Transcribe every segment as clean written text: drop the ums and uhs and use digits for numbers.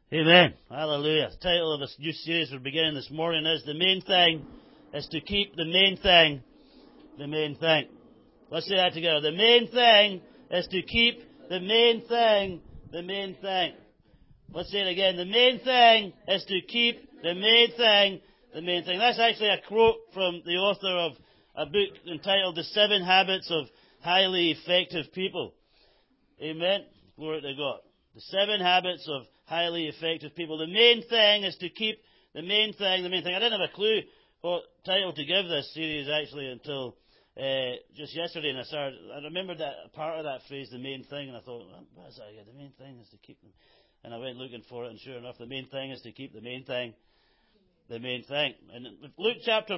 Amen. Hallelujah. The title of this new series we're beginning this morning is The Main Thing is to Keep the Main Thing the Main Thing. Let's say that together. The main thing is to keep the main thing the main thing. Let's say it again. The main thing is to keep the main thing the main thing. That's actually a quote from the author of a book entitled The 7 Habits of Highly Effective People. Amen. Glory to God. The 7 Habits of Highly Effective People. The main thing is to keep the main thing the main thing. I didn't have a clue what title to give this series actually until just yesterday, and I remembered that part of that phrase, the main thing, and I thought, what is that again? The main thing is to keep them. And I went looking for it, and sure enough, the main thing is to keep the main thing the main thing. And Luke chapter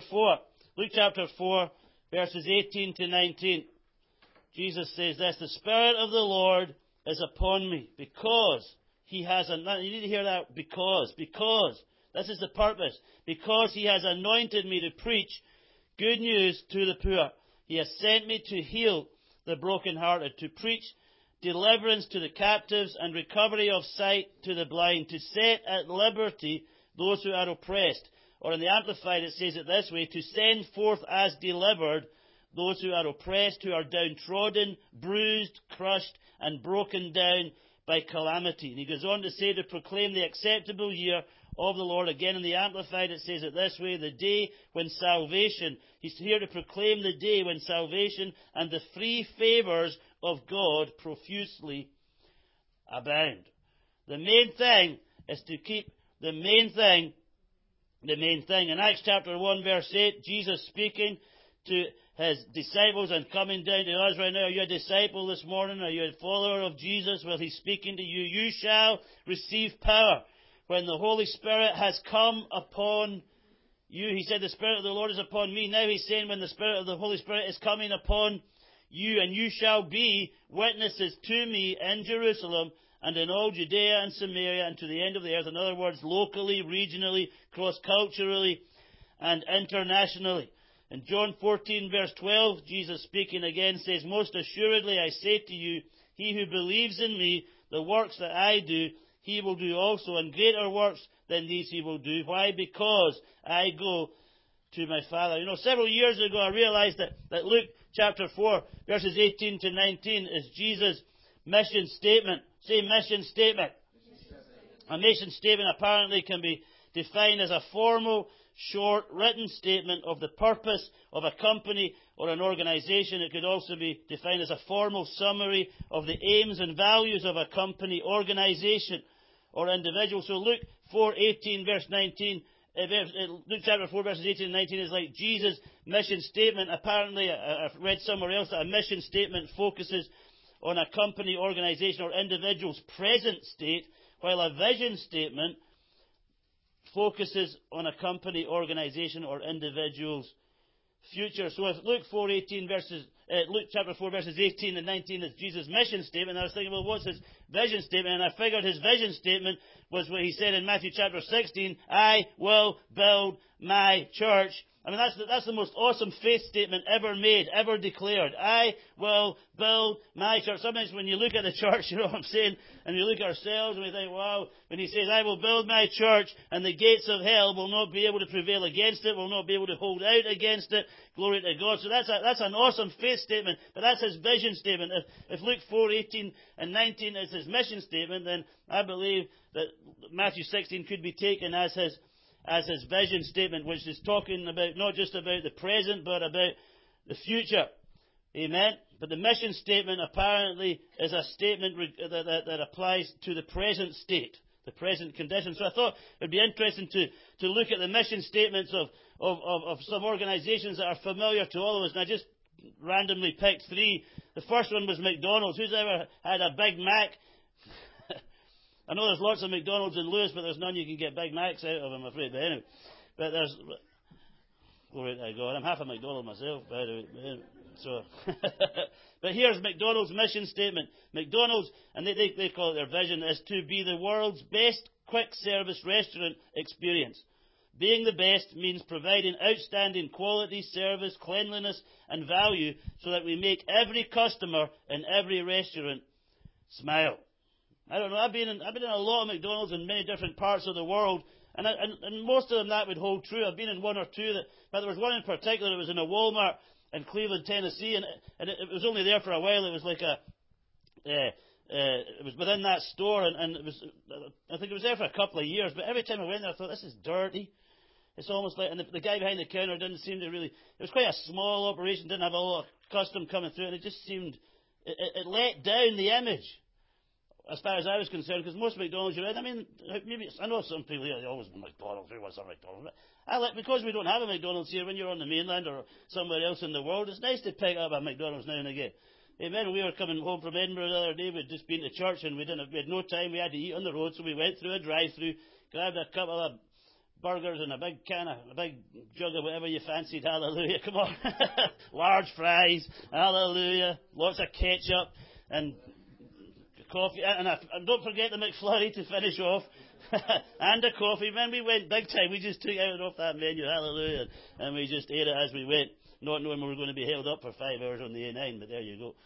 4, verses 18 to 19, Jesus says this: the Spirit of the Lord is upon me, because He has anointed. You need to hear that, because. This is the purpose. Because He has anointed me to preach good news to the poor. He has sent me to heal the brokenhearted, to preach deliverance to the captives and recovery of sight to the blind, to set at liberty those who are oppressed. Or in the Amplified it says it this way: to send forth as delivered those who are oppressed, who are downtrodden, bruised, crushed, and broken down by calamity. And he goes on to say, to proclaim the acceptable year of the Lord. Again, in the Amplified it says it this way: the day when salvation, he's here to proclaim the day when salvation and the free favours of God profusely abound. The main thing is to keep the main thing the main thing. In Acts chapter 1 verse 8, Jesus speaking to His disciples and coming down to us right now. Are you a disciple this morning? Are you a follower of Jesus? Well, He's speaking to you. You shall receive power when the Holy Spirit has come upon you. He said, the Spirit of the Lord is upon me. Now He's saying, when the Spirit of the Holy Spirit is coming upon you, and you shall be witnesses to me in Jerusalem and in all Judea and Samaria and to the end of the earth. In other words, locally, regionally, cross-culturally, and internationally. In John 14 verse 12, Jesus speaking again says, most assuredly I say to you, he who believes in me, the works that I do, he will do also, and greater works than these he will do. Why? Because I go to my Father. Several years ago I realized that Luke chapter 4 verses 18 to 19 is Jesus' mission statement. Say mission statement. A mission statement apparently can be defined as a formal, short, written statement of the purpose of a company or an organization. It could also be defined as a formal summary of the aims and values of a company, organization, or individual. So Luke 4:18 verse 19, Luke chapter 4 verses 18 and 19 is like Jesus' mission statement. Apparently, I've read somewhere else that a mission statement focuses on a company, organization, or individual's present state, while a vision statement focuses on a company, organization, or individual's future. So if Luke chapter 4 verses 18 and 19 is Jesus' mission statement, I was thinking, well, what's His vision statement? And I figured His vision statement was what He said in Matthew chapter 16, I will build my church. I mean, that's the most awesome faith statement ever made, ever declared. I will build my church. Sometimes when you look at the church, you know what I'm saying, and you look at ourselves and we think, wow, when He says, I will build my church and the gates of hell will not be able to prevail against it, will not be able to hold out against it. Glory to God. So that's an awesome faith statement, but that's His vision statement. If Luke 4:18 and 19 is His mission statement, then I believe that Matthew 16 could be taken as His vision statement, which is talking about not just about the present, but about the future. Amen? But the mission statement apparently is a statement that applies to the present state, the present condition. So I thought it would be interesting to look at the mission statements of some organizations that are familiar to all of us. And I just randomly picked 3. The first one was McDonald's. Who's ever had a Big Mac? I know there's lots of McDonald's in Lewis, but there's none you can get Big Macs out of, I'm afraid. But anyway, glory to God. I'm half a McDonald myself, by the way. So, but here's McDonald's mission statement. McDonald's, and they call it their vision, is to be the world's best quick service restaurant experience. Being the best means providing outstanding quality, service, cleanliness, and value so that we make every customer in every restaurant smile. I don't know. I've been in a lot of McDonald's in many different parts of the world, and most of them that would hold true. I've been in one or two but there was one in particular that was in a Walmart in Cleveland, Tennessee, and it was only there for a while. It was like it was within that store, and it was, I think it was there for a couple of years. But every time I went there, I thought, this is dirty. It's almost like, and the guy behind the counter didn't seem to really. It was quite a small operation, didn't have a lot of custom coming through, and it just seemed it let down the image. As far as I was concerned, because most McDonald's you're in, I mean, maybe I know some people here, they always want McDonald's, who wants a McDonald's? Because we don't have a McDonald's here, when you're on the mainland or somewhere else in the world, it's nice to pick up a McDonald's now and again. Amen. We were coming home from Edinburgh the other day, we'd just been to church and we had no time, we had to eat on the road, so we went through a drive-through, grabbed a couple of burgers and a big jug of whatever you fancied, hallelujah, come on. Large fries, hallelujah, lots of ketchup, and coffee, and don't forget the McFlurry to finish off, and a coffee. When we went big time, we just took it off that menu, hallelujah, and we just ate it as we went, not knowing we were going to be held up for 5 hours on the A9, but there you go.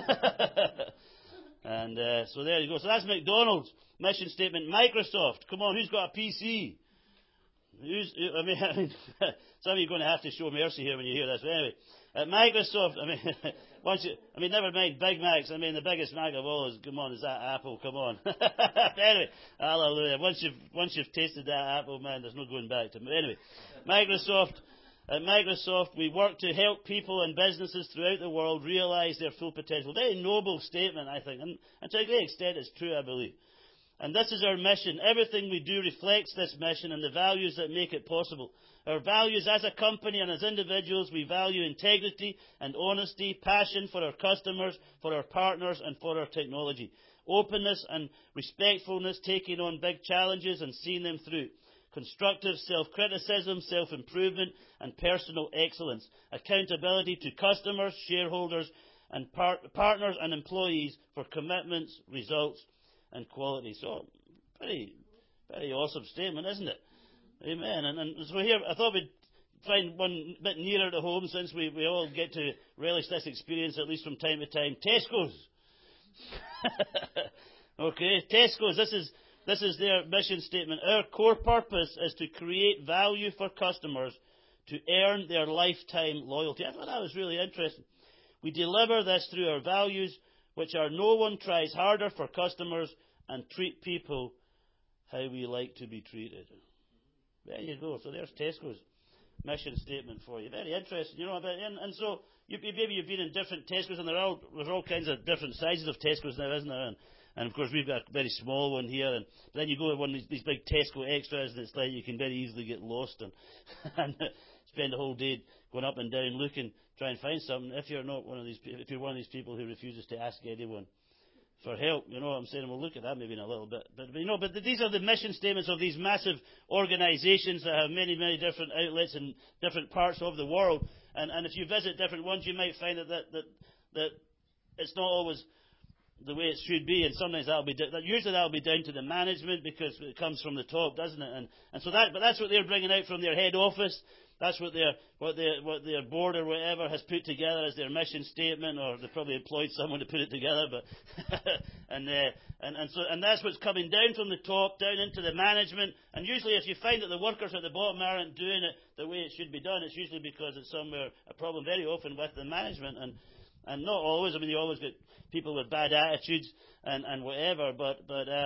And so there you go. So that's McDonald's mission statement. Microsoft, come on, who's got a PC? I mean, some of you are going to have to show mercy here when you hear this. But anyway, at Microsoft, never mind Big Macs. I mean, the biggest Mac of all is that Apple. Come on. Anyway, hallelujah. Once you've tasted that Apple, man, there's no going back to it. Anyway, At Microsoft, we work to help people and businesses throughout the world realize their full potential. Very noble statement, I think, and to a great extent, it's true, I believe. And this is our mission. Everything we do reflects this mission and the values that make it possible. Our values as a company and as individuals, we value integrity and honesty, passion for our customers, for our partners, and for our technology. Openness and respectfulness, taking on big challenges and seeing them through. Constructive self-criticism, self-improvement, and personal excellence. Accountability to customers, shareholders, and partners and employees for commitments, results, and quality. So, very awesome statement, isn't it? Amen. And so here, I thought we'd find one bit nearer to home, since we all get to relish this experience, at least from time to time. Tesco's. Okay, Tesco's. This is their mission statement. Our core purpose is to create value for customers to earn their lifetime loyalty. I thought that was really interesting. We deliver this through our values, which are no one tries harder for customers and treat people how we like to be treated. There you go. So there's Tesco's mission statement for you. Very interesting. And so maybe you've been in different Tesco's, and there's all kinds of different sizes of Tesco's now, isn't there? And of course we've got a very small one here, and then you go to one of these big Tesco Extras, and it's like you can very easily get lost and spend the whole day going up and down looking, trying to find something. If you're one of these people who refuses to ask anyone for help, I'm saying, we'll look at that maybe in a little bit. But these are the mission statements of these massive organizations that have many, many different outlets in different parts of the world. And if you visit different ones, you might find that it's not always the way it should be, and sometimes usually that'll be down to the management, because it comes from the top, doesn't it? And so but that's what they're bringing out from their head office. That's what their board or whatever has put together as their mission statement, or they probably employed someone to put it together. But and that's what's coming down from the top, down into the management. And usually, if you find that the workers at the bottom aren't doing it the way it should be done, it's usually because it's somewhere a problem, very often with the management, and not always. I mean, you always get people with bad attitudes and whatever. But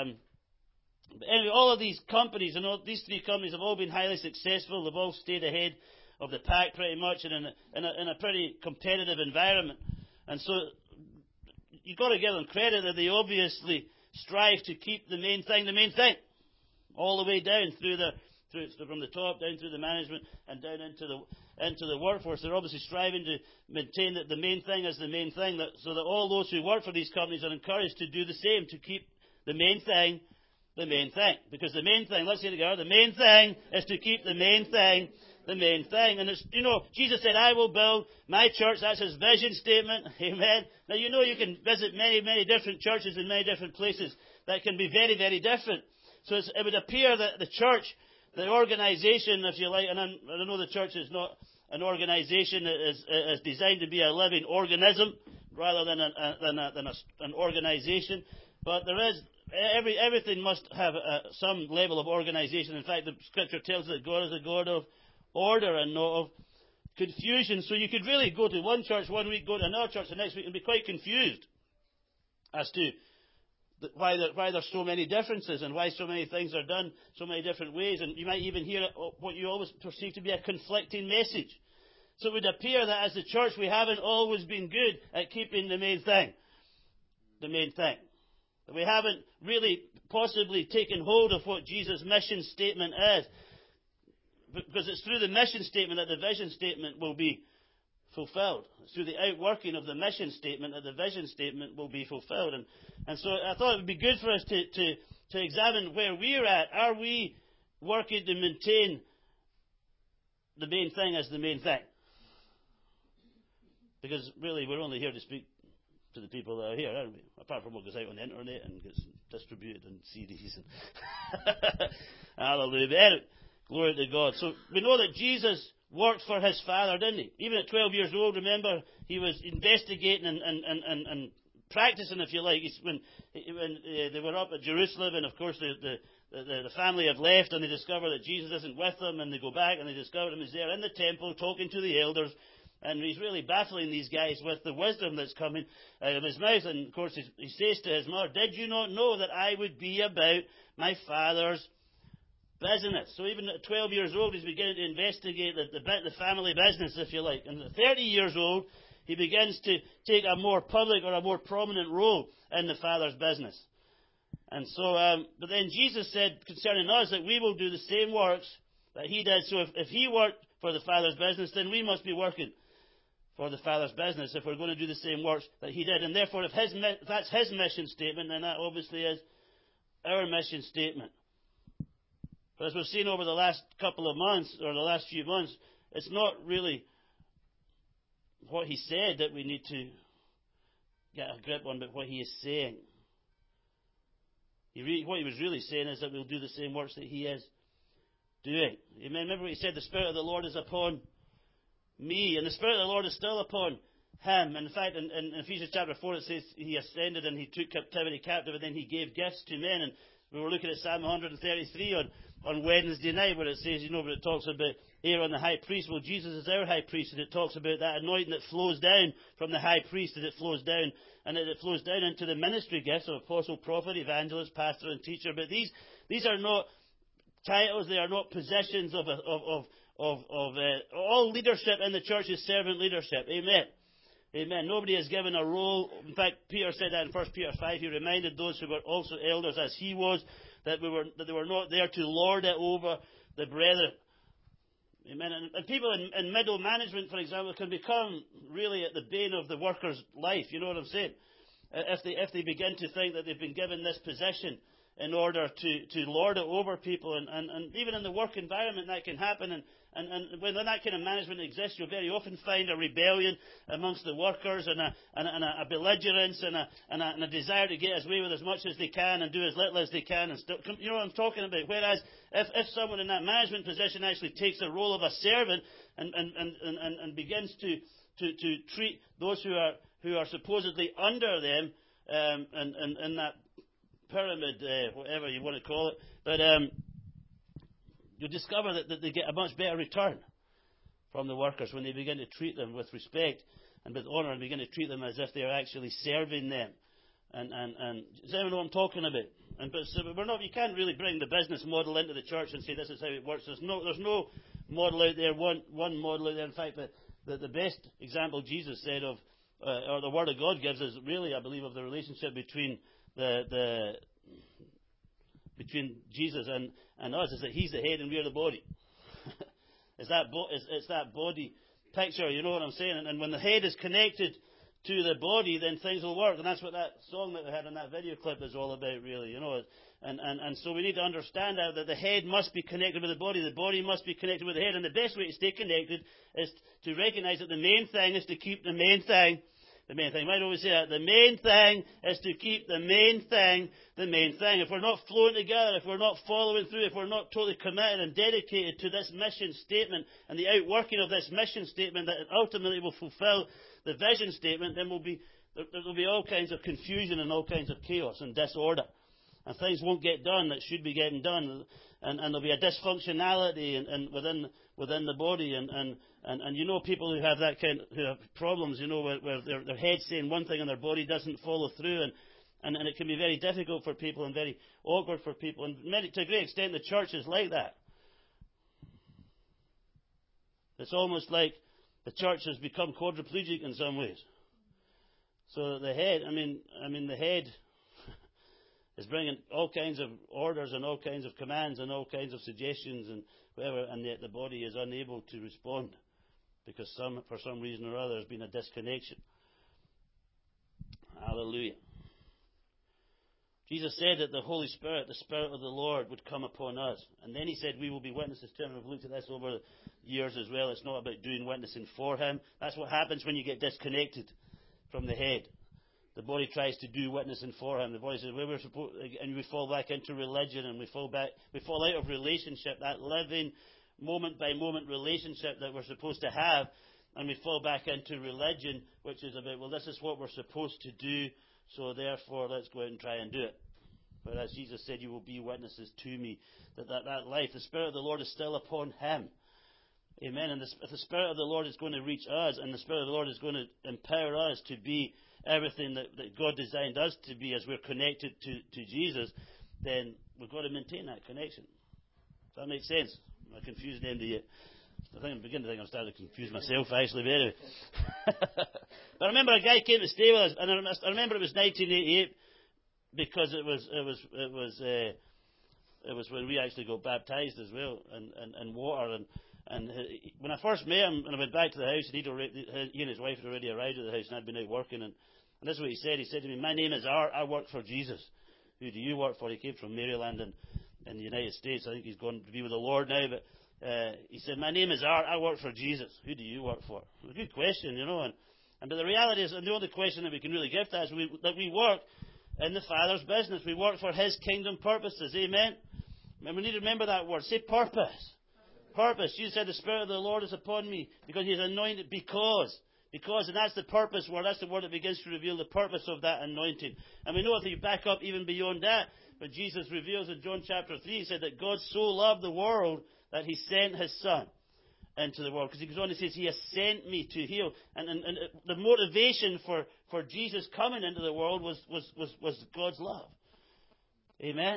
anyway, all of these companies, and these three companies have all been highly successful. They've all stayed ahead of the pack pretty much, and in a pretty competitive environment. And so you've got to give them credit that they obviously strive to keep the main thing, all the way down from the top down through the management and down into the workforce. They're obviously striving to maintain that the main thing is the main thing, so that all those who work for these companies are encouraged to do the same, to keep the main thing the main thing. Because the main thing, let's say it together, the main thing is to keep the main thing the main thing. And it's, Jesus said, I will build my church. That's his vision statement. Amen. Now, you can visit many, many different churches in many different places that can be very, very different. So it would appear that the church, the organization, if you like, and I know the church is not an organization that is designed to be a living organism rather than an organization, but there is everything must have some level of organization. In fact, the Scripture tells us that God is a God of order and not of confusion. So you could really go to one church one week, go to another church the next week, and be quite confused as to why there's so many differences and why so many things are done so many different ways. And you might even hear what you always perceive to be a conflicting message. So it would appear that as the church we haven't always been good at keeping the main thing. The main thing. That we haven't really possibly taken hold of what Jesus' mission statement is. Because it's through the mission statement that the vision statement will be fulfilled. It's through the outworking of the mission statement that the vision statement will be fulfilled. And so I thought it would be good for us to examine where we're at. Are we working to maintain the main thing as the main thing? Because really we're only here to speak to the people that are here, aren't we? Apart from what goes out on the internet and gets distributed in CDs. Hallelujah. But anyway, glory to God. So we know that Jesus worked for his Father, didn't he? Even at 12 years old, remember, he was investigating and practicing, if you like. When they were up at Jerusalem, and of course the family have left, and they discover that Jesus isn't with them, and they go back and they discover him is there in the temple talking to the elders. And he's really baffling these guys with the wisdom that's coming out of his mouth. And, of course, he says to his mother, "Did you not know that I would be about my Father's business?" So even at 12 years old, he's beginning to investigate the family business, if you like. And at 30 years old, he begins to take a more public or a more prominent role in the Father's business. And so, but then Jesus said concerning us that we will do the same works that he did. So if he worked for the Father's business, then we must be working for the Father's business if we're going to do the same works that he did. And therefore, if that's his mission statement, then that obviously is our mission statement. But as we've seen over the last couple of months, or the last few months, it's not really what he said that we need to get a grip on, but what he is saying. What he was really saying is that we'll do the same works that he is doing. You remember what he said, "The Spirit of the Lord is upon me," and the Spirit of the Lord is still upon him. And in fact, in Ephesians chapter 4, it says he ascended and he took captivity captive, and then he gave gifts to men. And we were looking at Psalm 133 on Wednesday night, where it says, but it talks about Aaron the high priest. Well, Jesus is our high priest, and it talks about that anointing that flows down from the high priest, and it flows down, and it flows down into the ministry gifts of apostle, prophet, evangelist, pastor, and teacher. But these are not titles; they are not positions of all leadership in the church is servant leadership. Amen. Amen. Nobody is given a role. In fact, Peter said that in 1 Peter 5. He reminded those who were also elders as he was that they were not there to lord it over the brethren. Amen. And people in middle management, for example, can become really at the bane of the worker's life. You know what I'm saying? If they begin to think that they've been given this position in order to lord it over people, and even in the work environment that can happen, and when that kind of management exists, you'll very often find a rebellion amongst the workers, and a belligerence, and a desire to get away with as much as they can and do as little as they can, and you know what I'm talking about. Whereas if someone in that management position actually takes the role of a servant and begins to treat those who are supposedly under them, and that pyramid, whatever you want to call it, but you'll discover that they get a much better return from the workers when they begin to treat them with respect and with honour, and begin to treat them as if they are actually serving them. And does anyone know what I'm talking about? You can't really bring the business model into the church and say this is how it works. There's no model out there, one model out there. In fact, the best example Jesus said of, or the Word of God gives, is really, I believe, of the relationship between between Jesus and us, is that he's the head and we're the body. It's that body picture, you know what I'm saying? And when the head is connected to the body, then things will work. And that's what that song that we had in that video clip is all about, really, you know. And so we need to understand that the head must be connected with the body must be connected with the head. And the best way to stay connected is to recognize that the main thing is to keep the main thing. The main thing. I might always say that. The main thing is to keep the main thing the main thing. If we're not flowing together, if we're not following through, if we're not totally committed and dedicated to this mission statement and the outworking of this mission statement that ultimately will fulfill the vision statement, then there will be all kinds of confusion and all kinds of chaos and disorder. And things won't get done that should be getting done. And there'll be a dysfunctionality and within the body. And you know people who have that who have problems, you know, where their head's saying one thing and their body doesn't follow through. And it can be very difficult for people and very awkward for people. And to a great extent, the church is like that. It's almost like the church has become quadriplegic in some ways. So the head, the head is bringing all kinds of orders and all kinds of commands and all kinds of suggestions and whatever, and yet the body is unable to respond because for some reason or other there's been a disconnection. Hallelujah. Jesus said that the Holy Spirit, the Spirit of the Lord, would come upon us. And then he said we will be witnesses to him. We've looked at this over the years as well. It's not about doing witnessing for him. That's what happens when you get disconnected from the head. The body tries to do witnessing for him. The body says, well, we're supposed, and we fall back into religion, and we fall out of relationship, that living, moment-by-moment relationship that we're supposed to have, and we fall back into religion, which is about, well, this is what we're supposed to do, so therefore let's go out and try and do it. But as Jesus said, you will be witnesses to me. That life, the Spirit of the Lord is still upon him. Amen. And if the Spirit of the Lord is going to reach us, and the Spirit of the Lord is going to empower us to be everything that God designed us to be as we're connected to Jesus, then we've got to maintain that connection. Does that make sense? Am I confusing them to you? I'm beginning to think I'm starting to confuse myself, actually. But anyway. But I remember a guy came to stay with us, and I remember it was 1988 because it was when we actually got baptized as well, and water. And when I first met him, and I went back to the house, and he and his wife had already arrived at the house, and I'd been out working, and this is what he said. He said to me, "My name is Art. I work for Jesus." "Who do you work for?" He came from Maryland in the United States. I think he's gone to be with the Lord now, but he said, "My name is Art. I work for Jesus. Who do you work for?" It was a good question, you know. But the reality is, and the only question that we can really give to is that we work in the Father's business. We work for His kingdom purposes. Amen? And we need to remember that word. Say purpose. Purpose. Jesus said, the Spirit of the Lord is upon me because He is anointed because, and that's the purpose word. That's the word that begins to reveal the purpose of that anointing. And we know if you back up even beyond that, but Jesus reveals in John chapter 3, He said that God so loved the world that He sent His Son into the world. Because He goes on and says, He has sent me to heal. And the motivation for Jesus coming into the world was God's love. Amen?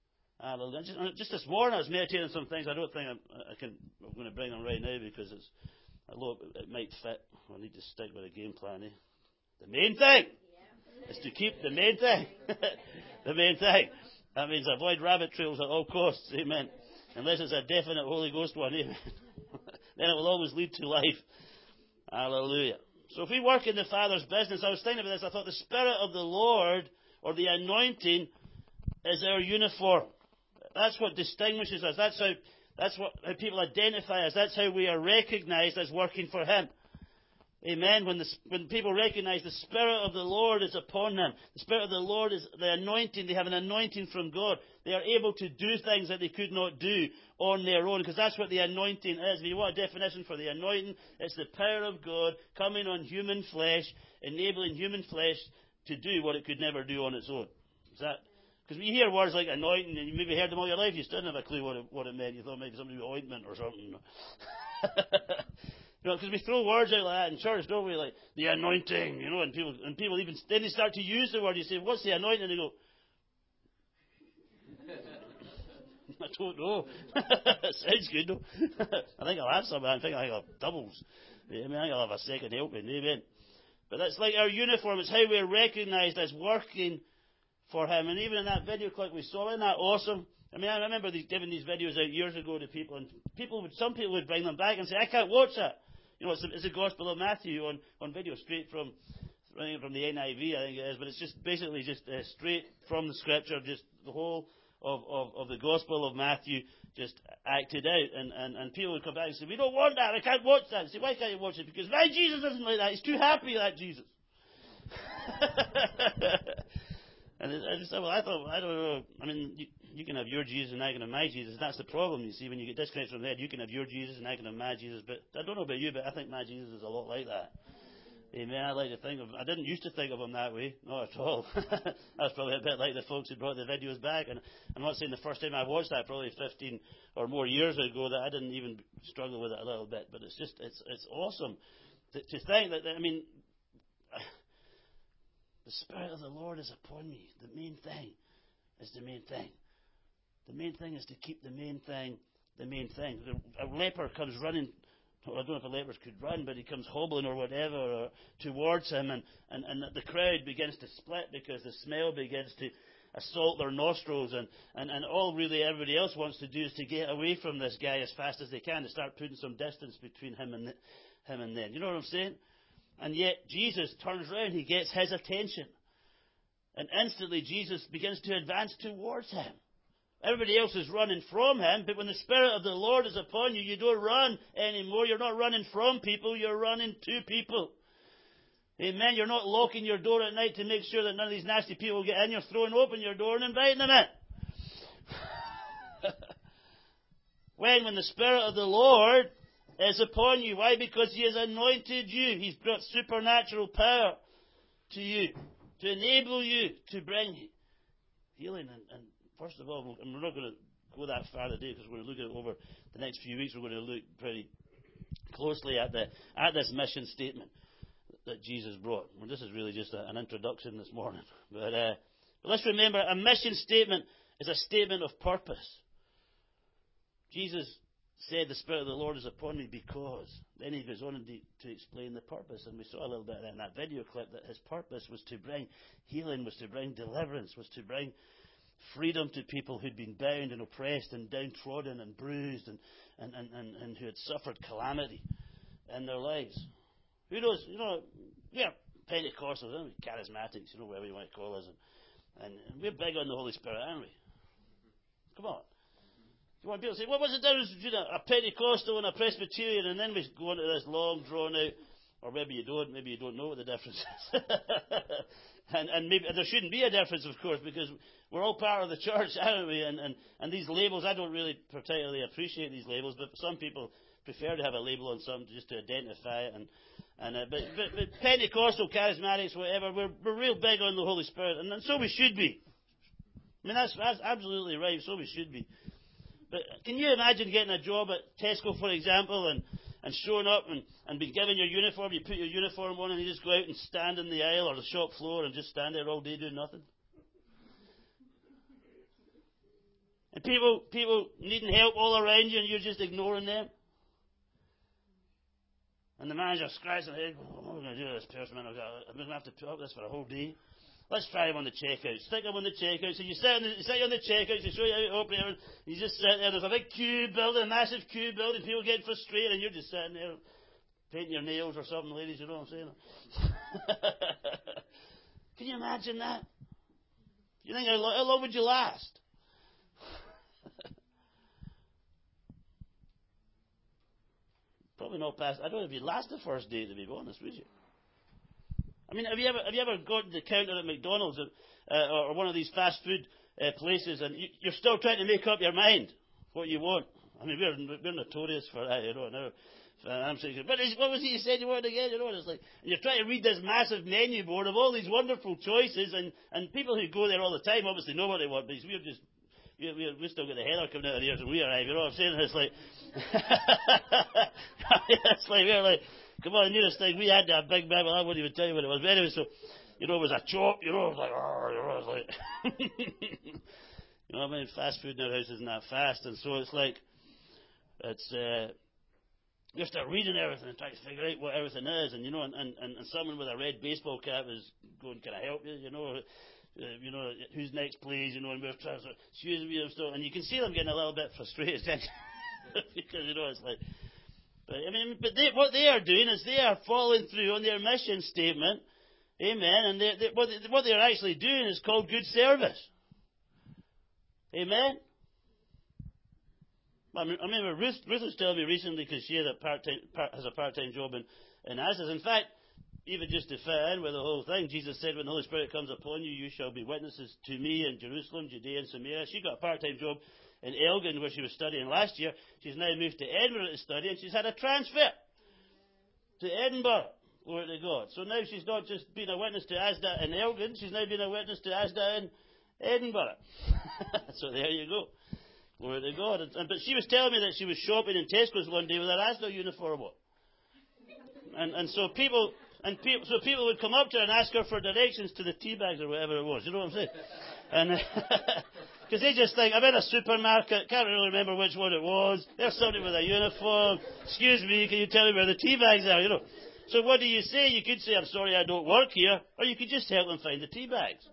Just this morning I was meditating on some things. I don't think I'm going to bring them right now because it might fit. I need to stick with a game plan. The main thing is to keep the main thing. The main thing. That means avoid rabbit trails at all costs. Amen. Unless it's a definite Holy Ghost one. Amen. Then it will always lead to life. Hallelujah. So if we work in the Father's business, I was thinking about this. I thought the Spirit of the Lord, or the anointing, is our uniform. That's what distinguishes us. That's how people identify us. That's how we are recognized as working for Him. Amen. When people recognize the Spirit of the Lord is upon them, the Spirit of the Lord is the anointing. They have an anointing from God. They are able to do things that they could not do on their own, because that's what the anointing is. If you want a definition for the anointing, it's the power of God coming on human flesh, enabling human flesh to do what it could never do on its own. Is that? Because when you hear words like anointing, and you maybe heard them all your life, you still didn't have a clue what it meant. You thought maybe something with ointment or something. You know, because we throw words out like that in church, don't we? Like, the anointing, you know, and people even, then they start to use the word. You say, what's the anointing? And they go, I don't know. Sounds good, though. I think I'll have some. I think I'll have doubles. I think I'll have a second helping. Amen. But that's like our uniform. It's how we're recognized as working for Him. And even in that video clip we saw, isn't that awesome? I mean, I remember giving these videos out years ago to people, and some people would bring them back and say, I can't watch that. You know, it's the Gospel of Matthew on video, straight from the NIV, I think it is, but it's just basically just straight from the Scripture, just the whole of the Gospel of Matthew just acted out. And people would come back and say, we don't want that, I can't watch that. I say, why can't you watch it? Because my Jesus isn't like that, He's too happy, that Jesus. And I just said, well, I don't know. I mean, you can have your Jesus and I can have my Jesus. That's the problem, you see. When you get disconnected from that, you can have your Jesus and I can have my Jesus. But I don't know about you, but I think my Jesus is a lot like that. Amen. I didn't used to think of him that way. Not at all. I was probably a bit like the folks who brought the videos back. And I'm not saying the first time I watched that, probably 15 or more years ago, that I didn't even struggle with it a little bit. But it's awesome to think that, the Spirit of the Lord is upon me. The main thing is the main thing. The main thing is to keep the main thing the main thing. A leper comes running. I don't know if a leper could run, but he comes hobbling or whatever towards him, and the crowd begins to split because the smell begins to assault their nostrils, and all really everybody else wants to do is to get away from this guy as fast as they can, to start putting some distance between him and them. You know what I'm saying? And yet Jesus turns around, he gets his attention, and instantly Jesus begins to advance towards him. Everybody else is running from him, but when the Spirit of the Lord is upon you, you don't run anymore. You're not running from people, you're running to people. Amen. You're not locking your door at night to make sure that none of these nasty people get in. You're throwing open your door and inviting them in. when the Spirit of the Lord is upon you. Why? Because he has anointed you. He's brought supernatural power to you, to enable you to bring healing. And first of all, and we're not going to go that far today because we're going to look at it over the next few weeks. We're going to look pretty closely at this mission statement that Jesus brought. Well, this is really just an introduction this morning. But let's remember, a mission statement is a statement of purpose. Jesus said, the Spirit of the Lord is upon me because. Then he goes on to explain the purpose. And we saw a little bit in that video clip that his purpose was to bring healing, was to bring deliverance, was to bring freedom to people who'd been bound and oppressed and downtrodden and bruised and who had suffered calamity in their lives. Who knows? We are Pentecostals, aren't we? Charismatics, whatever you want to call us. And we're big on the Holy Spirit, aren't we? Come on. You want people to say, what was the difference between a Pentecostal and a Presbyterian? And then we go into this long, drawn out, or maybe you don't know what the difference is. and maybe there shouldn't be a difference, of course, because we're all part of the church, aren't we? And these labels, I don't really particularly appreciate these labels, but some people prefer to have a label on something just to identify it. But Pentecostal, charismatics, whatever, we're real big on the Holy Spirit, and so we should be. I mean, that's absolutely right, so we should be. But can you imagine getting a job at Tesco, for example, and showing up and be given your uniform, you put your uniform on and you just go out and stand in the aisle or the shop floor and just stand there all day doing nothing? And people needing help all around you and you're just ignoring them? And the manager scratching their head, what am I going to do with this person? I'm going to have to put up with this for a whole day. Let's try him on the checkout. Stick him on the checkout. So you sit on the checkout, they show you how to open it, you just sit there. There's a big queue building, a massive queue building, people getting frustrated, and you're just sitting there painting your nails or something, ladies, you know what I'm saying? Can you imagine that? You think, how long would you last? Probably not past, I don't know if you'd last the first day, to be honest, would you? I mean, have you ever gone to the counter at McDonald's or one of these fast food places, and you're still trying to make up your mind what you want? I mean, we're notorious for that, Now, I'm saying, but what was it you said you wanted again? It's like, and you're trying to read this massive menu board of all these wonderful choices, and people who go there all the time obviously know what they want, but we still got the heather coming out of the ears when we arrive. You know what I'm saying? It's like, it's like we're like. Come on, the nearest thing we had that big Bible, I wouldn't even tell you what it was. But anyway, so, it was a chop, it was like, it was like, I mean, fast food in our house isn't that fast, and so it's like, you start reading everything and trying to figure out what everything is, and someone with a red baseball cap is going, can I help you, who's next, please, and we're trying to, excuse me, and stuff, and you can see them getting a little bit frustrated, because, it's like, but what they are doing is they are following through on their mission statement, amen, and what they're actually doing is called good service, amen. I remember Ruth was telling me recently, because she has a part-time job in Ashes. In fact, even just to fit in with the whole thing, Jesus said, when the Holy Spirit comes upon you, you shall be witnesses to me in Jerusalem, Judea, and Samaria. She got a part-time job in Elgin, where she was studying last year. She's now moved to Edinburgh to study, and she's had a transfer to Edinburgh Glory to God. So now she's not just been a witness to Asda in Elgin, she's now been a witness to Asda in Edinburgh. So there you go. Glory to God. But she was telling me that she was shopping in Tesco's one day with her Asda uniform on. So people would come up to her and ask her for directions to the tea bags or whatever it was. You know what I'm saying? And because they just think, I'm in a supermarket, can't really remember which one it was. There's somebody with a uniform. Excuse me, can you tell me where the tea bags are? You know. So what do you say? You could say, I'm sorry, I don't work here, or you could just help them find the tea bags.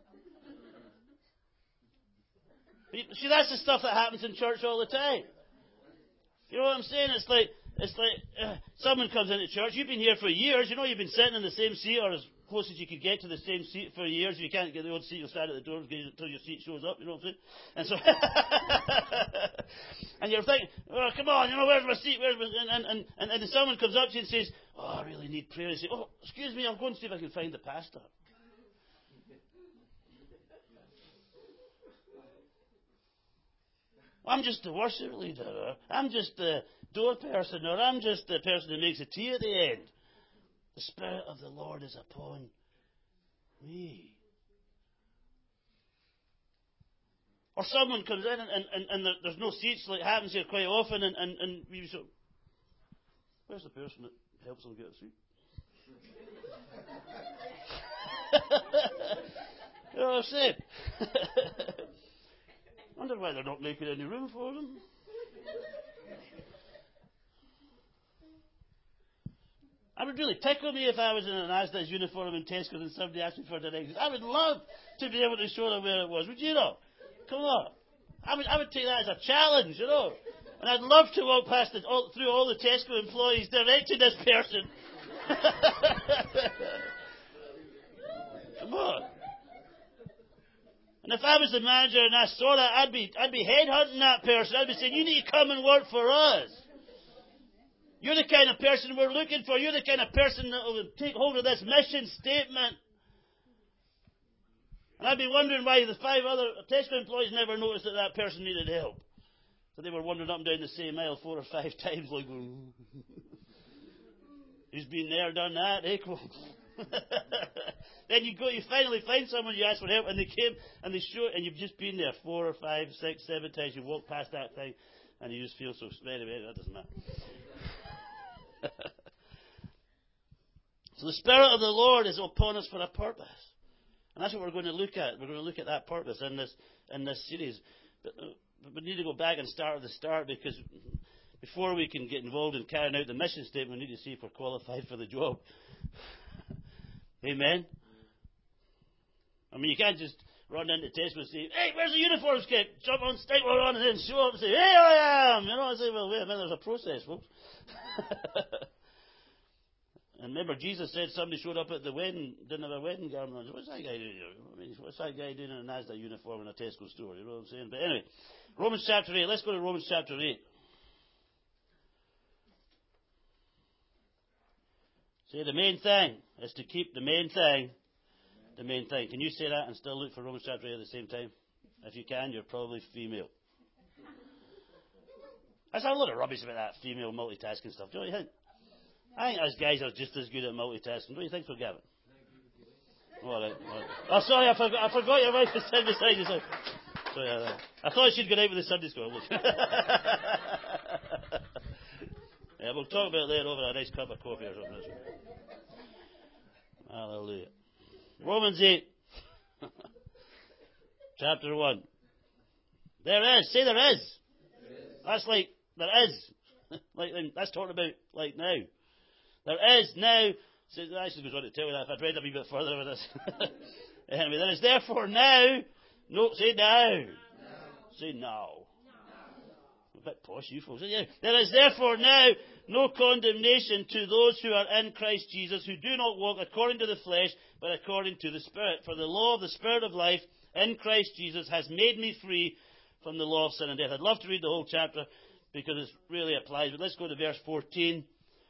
See, that's the stuff that happens in church all the time. You know what I'm saying? It's like someone comes into church. You've been here for years. You know, you've been sitting in the same seat or as close as you could get to the same seat for years. If you can't get the old seat, you'll stand at the door until your seat shows up. You know what I'm saying? And so, and you're thinking, oh, come on, you know, where's my seat? And then someone comes up to you and says, oh, I really need prayer. You say, oh, excuse me, I'm going to see if I can find the pastor. I'm just the worship leader, or I'm just the door person, or I'm just the person who makes the tea at the end. The Spirit of the Lord is upon me. Or someone comes in and there's no seats, like happens here quite often, and we say, where's the person that helps them get a seat? You know what I'm saying? I wonder why they're not making any room for them. It would really tickle me if I was in an Asda's uniform in Tesco and somebody asked me for directions. I would love to be able to show them where it was. Would you know? Come on. I would take that as a challenge, you know. And I'd love to walk past through all the Tesco employees directing this person. Come on. And if I was the manager and I saw that, I'd be headhunting that person. I'd be saying, you need to come and work for us. You're the kind of person we're looking for. You're the kind of person that will take hold of this mission statement. And I'd be wondering why the 5 other Tesco employees never noticed that person needed help. So they were wandering up and down the same aisle 4 or 5 times, like, who's been there, done that, eh? Then you finally find someone, you ask for help, and they came, and they show, and you've just been there 4 or 5, 6, 7 times, you walk past that thing, and you just feel so, anyway, that doesn't matter. So the Spirit of the Lord is upon us for a purpose. And that's what we're going to look at. We're going to look at that purpose in this series. But we need to go back and start at the start, because before we can get involved in carrying out the mission statement, we need to see if we're qualified for the job. Amen? I mean, you can't just run into Tesco and say, hey, where's the uniforms kept? Jump on, stick one on, and then show up and say, here I am! You know, I say, well, wait a minute, there's a process, folks. And remember, Jesus said somebody showed up at the wedding, didn't have a wedding garment on. What's that guy doing? I mean, what's that guy doing in an Asda uniform in a Tesco store? You know what I'm saying? But anyway, Romans chapter 8. Let's go to Romans chapter 8. See, the main thing is to keep the main thing the main thing. Can you say that and still look for Romans chapter 8 at the same time? If you can, you're probably female. There's a lot of rubbish about that female multitasking stuff, don't you think? I think us guys are just as good at multitasking. What do you think, for Gavin? All right. Oh, sorry, I forgot your wife was sitting beside you. Sorry, I thought she'd go out with the Sunday school. Yeah, we'll talk about it later over a nice cup of coffee or something. Hallelujah. Romans 8, chapter 1. There is. Say there is. That's like, there is. Like, that's talking about, like, now. There is now. So I actually was going to tell you that if I'd read a wee bit further with this. Anyway, there is therefore now. No, say now. No. Say now. A bit posh, you folks. Yeah. There is therefore now no condemnation to those who are in Christ Jesus, who do not walk according to the flesh, but according to the Spirit. For the law of the Spirit of life in Christ Jesus has made me free from the law of sin and death. I'd love to read the whole chapter because it really applies, but let's go to verse 14.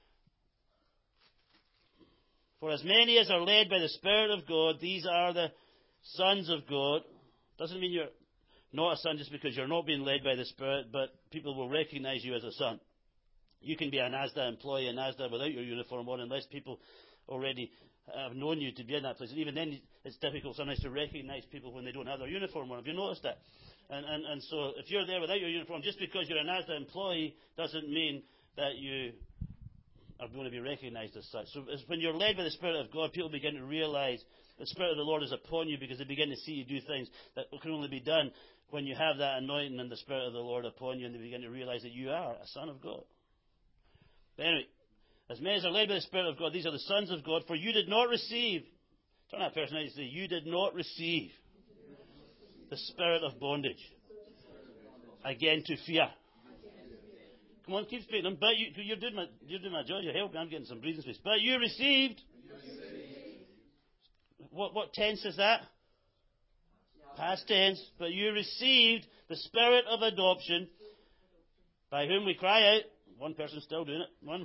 For as many as are led by the Spirit of God, these are the sons of God. Doesn't mean you're not a son just because you're not being led by the Spirit, but people will recognize you as a son. You can be an Asda employee in Asda without your uniform on, unless people already have known you to be in that place. And even then, it's difficult sometimes to recognize people when they don't have their uniform on. Have you noticed that? And so if you're there without your uniform, just because you're an Asda employee doesn't mean that you are going to be recognized as such. So it's when you're led by the Spirit of God, people begin to realize the Spirit of the Lord is upon you, because they begin to see you do things that can only be done when you have that anointing and the Spirit of the Lord upon you, and they begin to realize that you are a son of God. But anyway, as many as are led by the Spirit of God, these are the sons of God. For you did not receive, turn that person out and say, you did not receive the spirit of bondage again to fear. Come on, keep speaking. But you're doing my job. You're helping. I'm getting some breathing space. But you received. What tense is that? Past tense. But you received the spirit of adoption, by whom we cry out. One person's still doing it. One.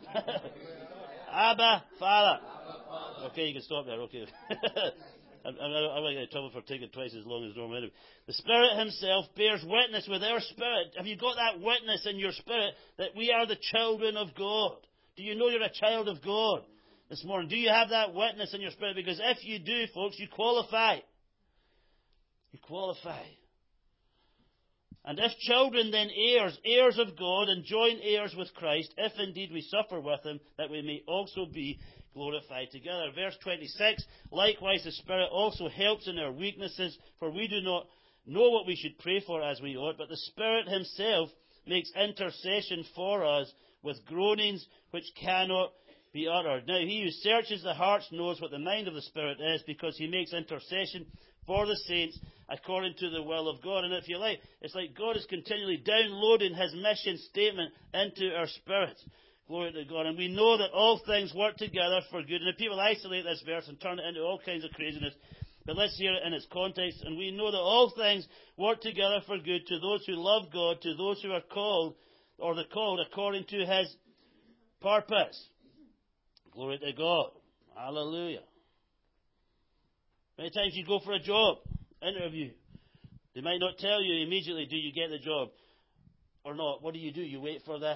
Abba, Father. Okay, you can stop there. Okay. I might get in trouble for taking twice as long as normal. Anyway, the Spirit Himself bears witness with our spirit. Have you got that witness in your spirit that we are the children of God? Do you know you're a child of God this morning? Do you have that witness in your spirit? Because if you do, folks, you qualify. You qualify. And if children, then heirs, heirs of God, and joint heirs with Christ, if indeed we suffer with Him, that we may also be glorified together. Verse 26, likewise the Spirit also helps in our weaknesses, for we do not know what we should pray for as we ought, but the Spirit Himself makes intercession for us with groanings which cannot be uttered. Now He who searches the hearts knows what the mind of the Spirit is, because He makes intercession for the saints according to the will of God. And if you like, it's like God is continually downloading His mission statement into our spirits. Glory to God. And we know that all things work together for good. And if people isolate this verse and turn it into all kinds of craziness, but let's hear it in its context. And we know that all things work together for good to those who love God, to those who are called, or the called according to His purpose. Glory to God. Hallelujah. Many times you go for a job interview. They might not tell you immediately, do you get the job or not. What do? You wait for the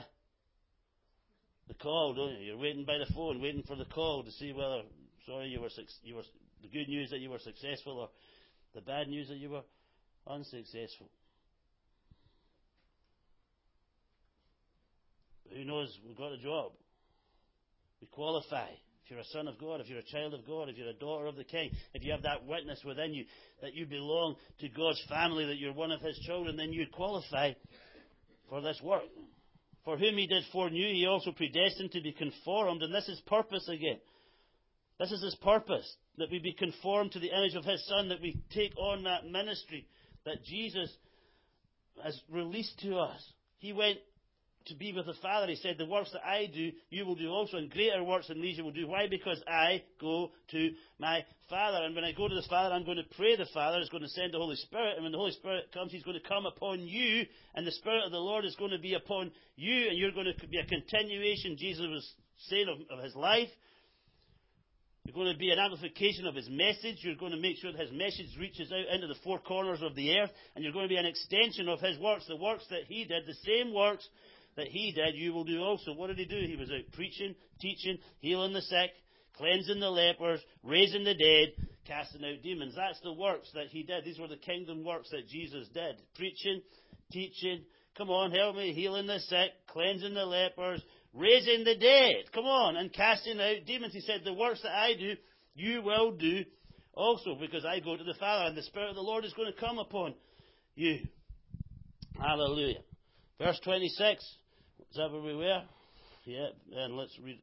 call, don't you? You're waiting by the phone, waiting for the call to see whether, you were the good news that you were successful, or the bad news that you were unsuccessful. But who knows? We've got a job. We qualify. If you're a son of God, if you're a child of God, if you're a daughter of the King, if you have that witness within you that you belong to God's family, that you're one of His children, then you qualify for this work. For whom He did foreknew, He also predestined to be conformed, and this is purpose again. This is His purpose, that we be conformed to the image of His Son, that we take on that ministry that Jesus has released to us. He went to be with the Father. He said, the works that I do, you will do also, and greater works than these you will do. Why? Because I go to my Father. And when I go to the Father, I'm going to pray the Father is going to send the Holy Spirit. And when the Holy Spirit comes, He's going to come upon you, and the Spirit of the Lord is going to be upon you, and you're going to be a continuation, Jesus was saying, of His life. You're going to be an amplification of His message. You're going to make sure that His message reaches out into the four corners of the earth, and you're going to be an extension of His works, the works that He did, the same works that He did, you will do also. What did He do? He was out preaching, teaching, healing the sick, cleansing the lepers, raising the dead, casting out demons. That's the works that He did. These were the kingdom works that Jesus did. Preaching, teaching, come on, help me, healing the sick, cleansing the lepers, raising the dead, come on, and casting out demons. He said, the works that I do, you will do also, because I go to the Father, and the Spirit of the Lord is going to come upon you. Hallelujah. Verse 26. Is that where we were? Yeah, and let's read.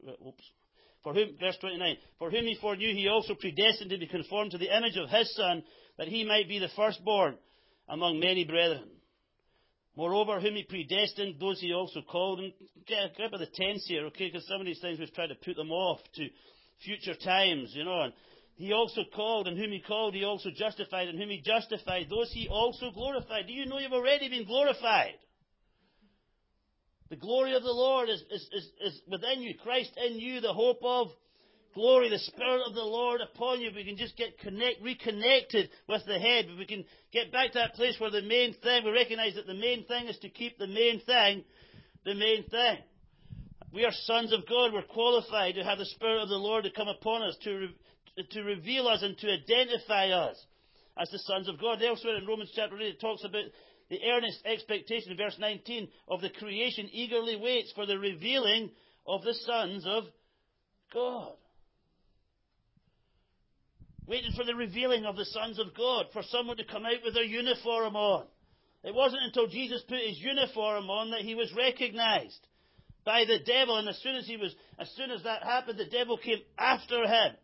Verse 29. For whom He foreknew, He also predestined to be conformed to the image of His Son, that He might be the firstborn among many brethren. Moreover, whom He predestined, those He also called. And get grip of the tense here, okay? Because some of these things we've tried to put them off to future times, And He also called, and whom He called, He also justified, and whom He justified, those He also glorified. Do you know you've already been glorified? The glory of the Lord is within you. Christ in you, the hope of glory. The Spirit of the Lord upon you. If we can just get reconnected with the head. If we can get back to that place where the main thing, we recognize that the main thing is to keep the main thing the main thing. We are sons of God. We're qualified to have the Spirit of the Lord to come upon us, to reveal us and to identify us as the sons of God. Elsewhere in Romans chapter 8, it talks about the earnest expectation in verse 19 of the creation eagerly waits for the revealing of the sons of God. Waiting for the revealing of the sons of God, for someone to come out with their uniform on. It wasn't until Jesus put his uniform on that he was recognized by the devil, and as soon as that happened, the devil came after him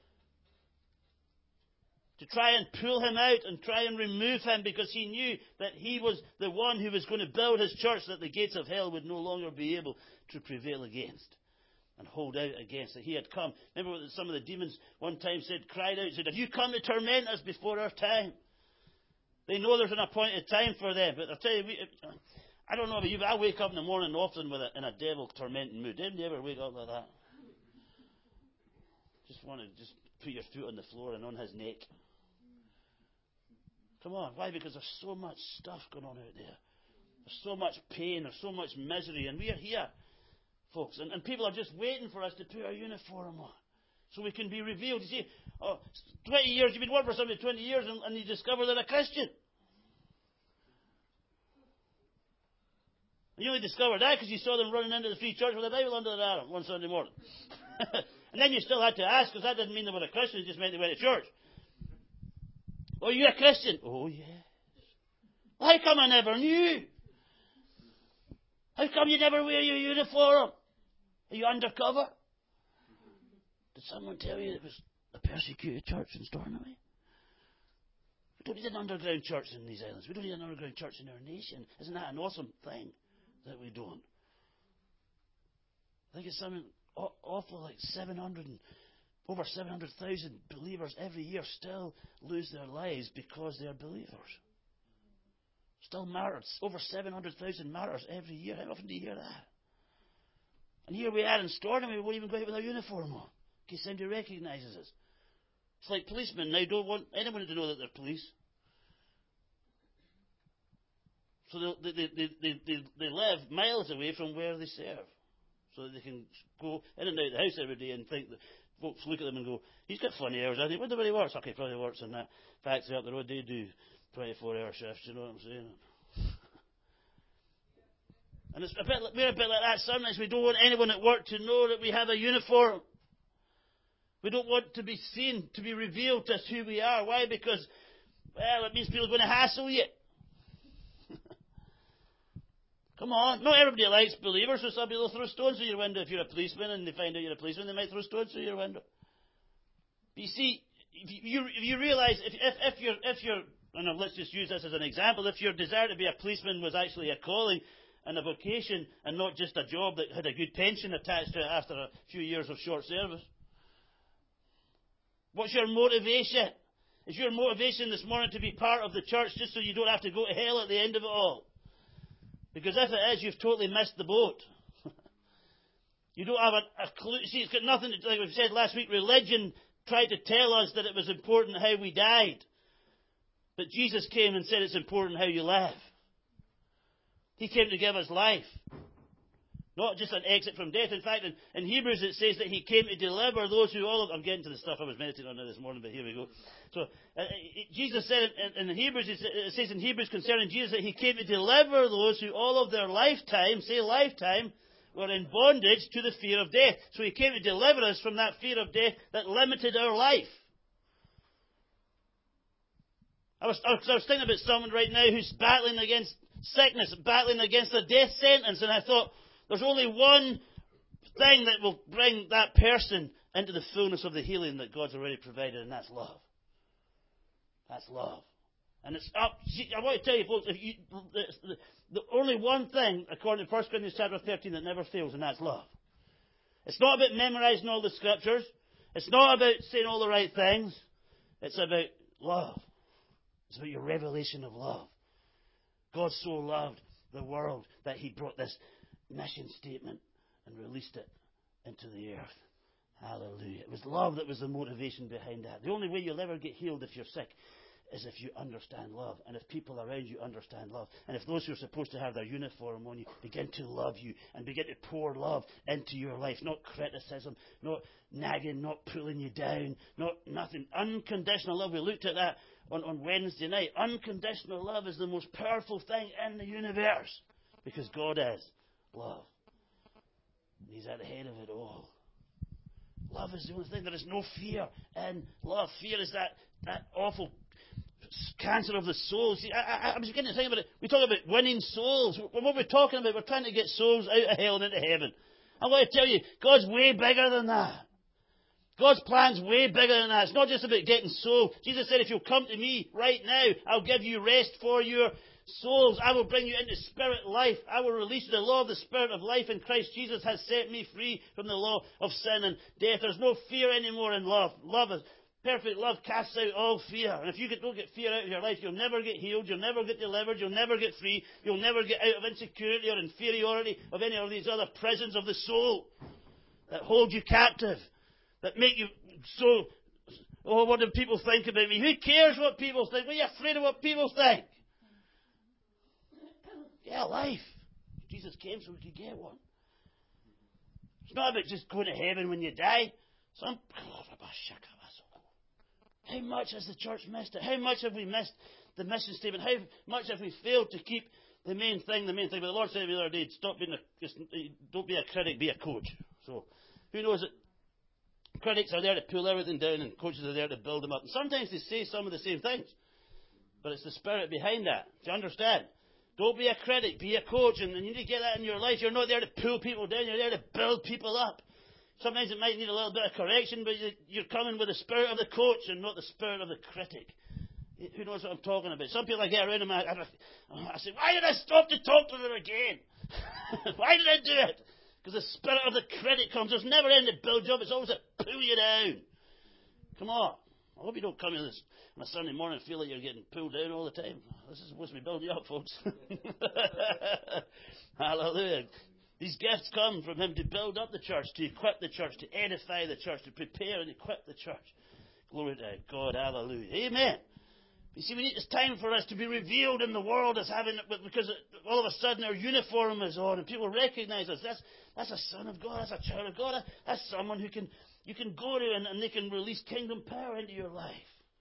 to try and pull him out and try and remove him, because he knew that he was the one who was going to build his church that the gates of hell would no longer be able to prevail against and hold out against. That he had come. Remember what some of the demons one time cried out, said, "Have you come to torment us before our time?" They know there's an appointed time for them, but I'll tell you, I don't know about you, but I wake up in the morning often in a devil tormenting mood. Didn't you ever wake up like that? Just want to put your foot on the floor and on his neck. Come on, why? Because there's so much stuff going on out there. There's so much pain, there's so much misery, and we are here, folks, and people are just waiting for us to put our uniform on so we can be revealed. You see, 20 years, you've been working for somebody 20 years and you discover they're a Christian. And you only discovered that because you saw them running into the free church with a Bible under their arm one Sunday morning. And then you still had to ask, because that didn't mean they were a Christian, it just meant they went to church. "Oh, you're a Christian?" "Oh, yes." "How come I never knew? How come you never wear your uniform? Are you undercover? Did someone tell you it was a persecuted church in Stornoway? We don't need an underground church in these islands. We don't need an underground church in our nation. Isn't that an awesome thing that we don't? I think it's something awful like over 700,000 believers every year still lose their lives because they are believers. Still martyrs. Over 700,000 martyrs every year. How often do you hear that? And here we are in Stornoway, we won't even go out with our uniform on, in case somebody recognises us. It's like policemen now don't want anyone to know that they're police. So they live miles away from where they serve, so that they can go in and out the house every day and think that folks look at them and go, "He's got funny hours, hasn't he? Wonder where he works." Okay, probably works in that factory up the road. They do 24-hour shifts, you know what I'm saying? And we're a bit like that sometimes. We don't want anyone at work to know that we have a uniform. We don't want to be seen, to be revealed as who we are. Why? Because, well, it means people are going to hassle you. Come on. Not everybody likes believers, so some people will throw stones through your window. If you're a policeman and they find out you're a policeman, they might throw stones through your window. But you see, if you realize, if you're, and let's just use this as an example, if your desire to be a policeman was actually a calling and a vocation and not just a job that had a good pension attached to it after a few years of short service, what's your motivation? Is your motivation this morning to be part of the church just so you don't have to go to hell at the end of it all? Because if it is, you've totally missed the boat. You don't have a clue. See, it's got nothing to do, like we said last week, religion tried to tell us that it was important how we died. But Jesus came and said it's important how you live. He came to give us life. Not just an exit from death. In fact, in Hebrews it says that he came to deliver those who all of... I'm getting to the stuff I was meditating on this morning, but here we go. So, Jesus said in Hebrews, it says in Hebrews concerning Jesus that he came to deliver those who all of their lifetime, say lifetime, were in bondage to the fear of death. So he came to deliver us from that fear of death that limited our life. I was thinking about someone right now who's battling against sickness, battling against a death sentence, and I thought, there's only one thing that will bring that person into the fullness of the healing that God's already provided, and that's love. That's love. And it's up. I want to tell you, folks, the only one thing, according to 1 Corinthians chapter 13, that never fails, and that's love. It's not about memorizing all the scriptures. It's not about saying all the right things. It's about love. It's about your revelation of love. God so loved the world that he brought this mission statement and released it into the earth. Hallelujah. It was love that was the motivation behind that. The only way you'll ever get healed if you're sick is if you understand love, and if people around you understand love, and if those who are supposed to have their uniform on you begin to love you and begin to pour love into your life, not criticism, not nagging, not pulling you down, not nothing. Unconditional love. We looked at that on Wednesday night. Unconditional love is the most powerful thing in the universe because God is love. He's at the head of it all. Love is the only thing. There is no fear in love. Fear is that awful cancer of the soul. See, I was beginning to think about it. We talk about winning souls. What we're talking about, we're trying to get souls out of hell and into heaven. I want to tell you, God's way bigger than that. God's plan's way bigger than that. It's not just about getting souls. Jesus said, if you'll come to me right now, I'll give you rest for your souls. I will bring you into spirit life. I will release the law of the spirit of life in Christ Jesus has set me free from the law of sin and death. There's no fear anymore in love. Perfect love casts out all fear. And if you don't get fear out of your life, you'll never get healed, you'll never get delivered, you'll never get free, you'll never get out of insecurity or inferiority of any of these other prisons of the soul that hold you captive, that make you so, oh, what do people think about me? Who cares what people think? What are you afraid of what people think? Get a life. Jesus came so we could get one. It's not about just going to heaven when you die. How much has the church missed it? How much have we missed the mission statement? How much have we failed to keep the main thing? But the Lord said to me the other day, don't be a critic, be a coach. So, who knows that critics are there to pull everything down and coaches are there to build them up. And sometimes they say some of the same things. But it's the spirit behind that. Do you understand? Don't be a critic, be a coach. And you need to get that in your life. You're not there to pull people down, you're there to build people up. Sometimes it might need a little bit of correction, but you're coming with the spirit of the coach and not the spirit of the critic. Who knows what I'm talking about? Some people I get around them, I say, why did I stop to talk to them again? Why did I do it? Because the spirit of the critic comes. There's never anything to build you up. It's always to pull you down. Come on. I hope you don't come in this on a Sunday morning and feel like you're getting pulled down all the time. This is supposed to be building you up, folks. Hallelujah. These gifts come from Him to build up the church, to equip the church, to edify the church, to prepare and equip the church. Glory to God. Hallelujah. Amen. You see, it's time for us to be revealed in the world as having, because all of a sudden our uniform is on and people recognize us. That's a son of God. That's a child of God. That's someone who you can go to and they can release kingdom power into your life.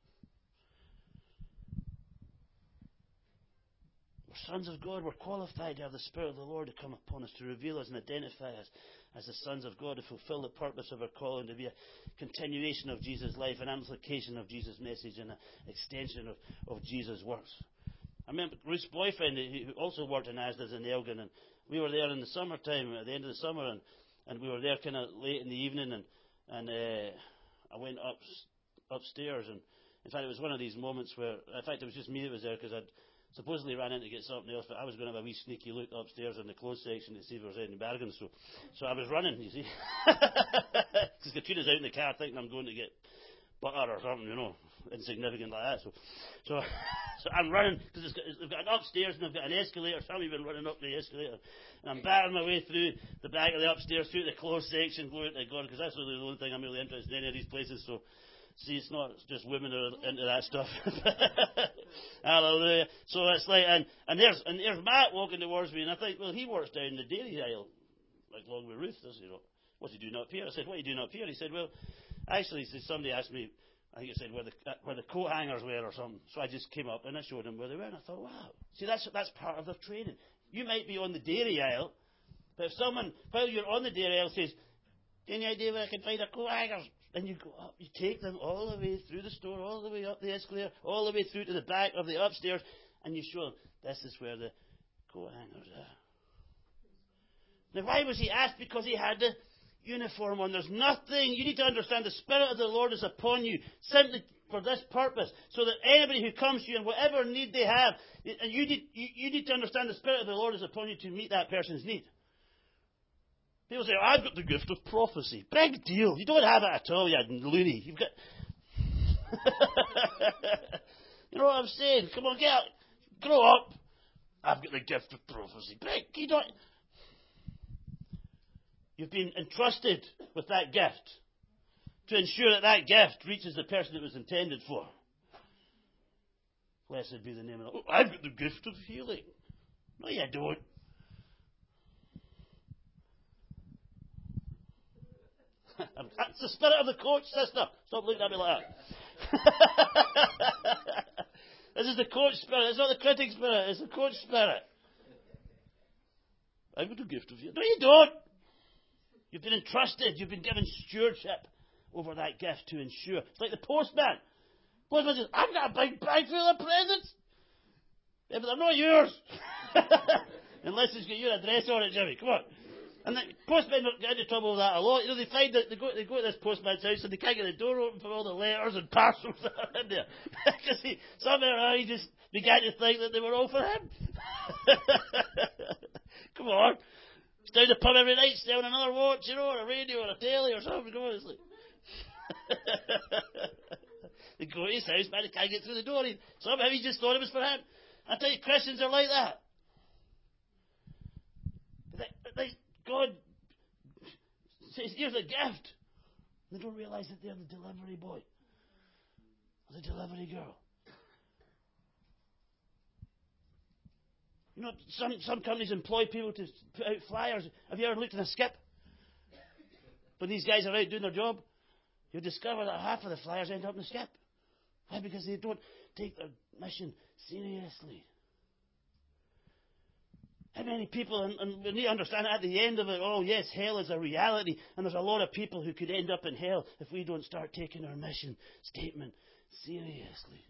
We're sons of God. We're qualified to have the Spirit of the Lord to come upon us, to reveal us and identify us as the sons of God, to fulfill the purpose of our calling, to be a continuation of Jesus' life, an amplification of Jesus' message, and an extension of Jesus' works. I remember Ruth's boyfriend, who also worked in Asda's in Elgin, and we were there in the summertime, at the end of the summer, and we were there kind of late in the evening, and I went upstairs, and in fact it was one of these moments where, in fact it was just me that was there, because I'd supposedly ran in to get something else, but I was going to have a wee sneaky look upstairs in the clothes section to see if there was any bargains. So I was running, you see. Because Katrina's out in the car thinking I'm going to get butter or something, insignificant like that. So I'm running, because they've got an upstairs and they've got an escalator. Some have been running up the escalator. And I'm battering my way through the back of the upstairs, through the clothes section, glory to God, because that's really the only thing I'm really interested in any of these places. So, see, it's not just women that are into that stuff. Hallelujah. So it's like, and there's Matt walking towards me, and I think, well, he works down the dairy aisle, like along with Ruth, doesn't he? What's he doing up here? I said, what are you doing up here? He said, well, actually, somebody asked me, I think he said where the coat hangers were or something. So I just came up and I showed him where they were, and I thought, wow. See, that's part of their training. You might be on the dairy aisle, but if someone, while you're on the dairy aisle, says, any idea where I can find a coat hangers? And you go up, you take them all the way through the store, all the way up the escalator, all the way through to the back of the upstairs, and you show them, this is where the coat hangers are. Now, why was he asked? Because he had the uniform on. There's nothing, you need to understand the Spirit of the Lord is upon you, simply for this purpose, so that anybody who comes to you and whatever need they have, and you need to understand the Spirit of the Lord is upon you to meet that person's need. People say, I've got the gift of prophecy. Big deal. You don't have it at all, you loony. You've got... You know what I'm saying? Come on, get out. Grow up. I've got the gift of prophecy. You don't... You've been entrusted with that gift to ensure that gift reaches the person it was intended for. Blessed be the name of the Lord. Oh, I've got the gift of healing. No, you don't. That's the spirit of the coach, sister. Stop looking at me like that. This is the coach spirit. It's not the critic spirit. It's the coach spirit. I've got the gift of healing. No, you don't. You've been entrusted. You've been given stewardship over that gift to ensure. It's like the postman. Postman says, I've got a big bag full of presents. Yeah, but they're not yours. Unless it's got your address on it, Jimmy. Come on. And the postmen get into trouble with that a lot. You know, they find that they go to this postman's house and they can't get the door open for all the letters and parcels that are in there. Because somehow he just began to think that they were all for him. Come on. He's down the pub every night, stealing another watch, you know, or a radio or a telly or something. Come on, it's like... They go to his house, man, they can't get through the door. Somehow he just thought it was for him. I tell you, Christians are like that. God says, here's a gift. They don't realize that they're the delivery boy or the delivery girl. You know, some companies employ people to put out flyers. Have you ever looked in a skip? When these guys are out doing their job, you'll discover that half of the flyers end up in the skip. Why? Because they don't take their mission seriously. How many people, and we need to understand at the end of it, oh yes, hell is a reality, and there's a lot of people who could end up in hell if we don't start taking our mission statement seriously.